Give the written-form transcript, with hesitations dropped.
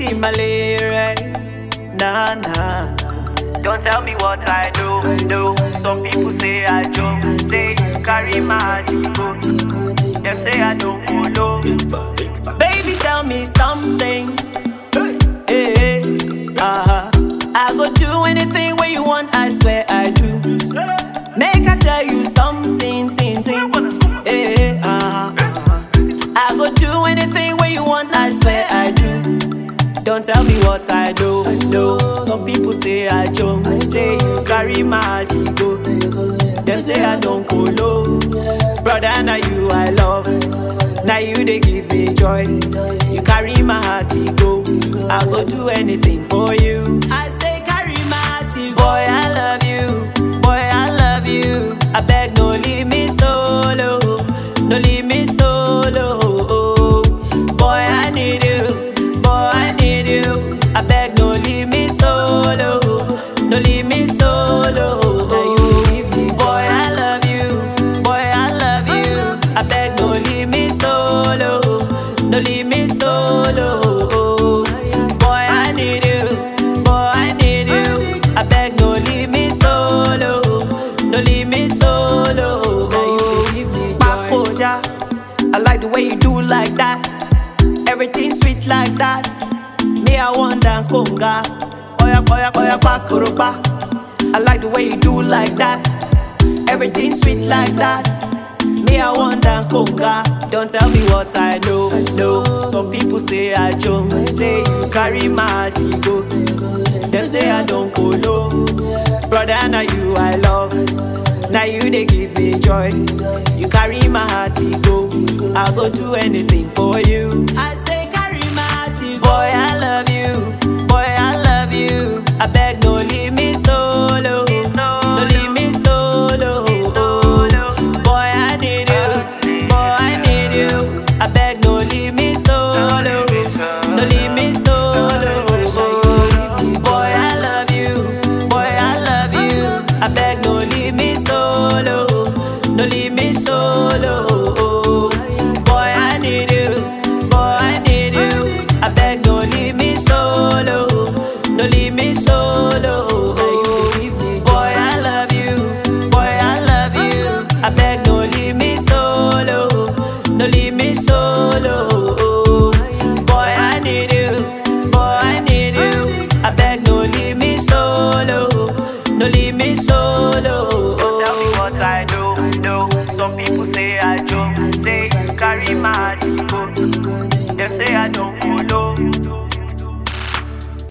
see my lyrics. Nah, nah, nah. Don't tell me what I do. Some people say I joke, say carry my ego. Them say I don't follow. Baby, tell me something. Hey, I go do anything where you want, I swear I do. Make I tell you something, hey, I go do anything where you want, I swear I do. Don't tell me what I do. Some people say I joke, say you carry my ego. Them say I don't go low. Brother, now you I love. Now you they give me joy. You carry my heart, ego. I go do anything for you. I say carry my heart, ego. Boy, I love you. Boy, I love you. I beg, no leave me solo. No leave me solo. Boy, I need you. Boy, I need you. I beg, no leave me solo. No leave me solo. Boy, I love you. Boy, I love you. I beg, no leave me solo. No leave me solo. Boy, I need you. Boy, I need you. I beg, no leave me solo. No leave me solo. Papoja, I like the way you do like that. Everything sweet like that. Me, I want dance conga. Oya, pakoropa. I like the way you do like that. Everything sweet like that. Me, I want dance conga. Don't tell me what I know. Some people say I joke, say you carry my heart, ego. Them say I don't go low. Brother, now you I love. Now you they give me joy. You carry my heart, ego. I'll go do anything for you. I say carry my heart, ego. Boy, I love you. Boy, I love you. I beg, no leave me solo. No leave me solo. Boy, I need you. Boy, I need you. I beg, no leave me solo. No leave me solo. Boy, I love you. Boy, I love you. I beg, no leave me solo. No leave me solo. Boy, I need you. Boy, I need you. I beg, no leave me solo. No leave me solo. Boy, I love you. Boy, I love you. I beg, no leave me solo. No leave me solo.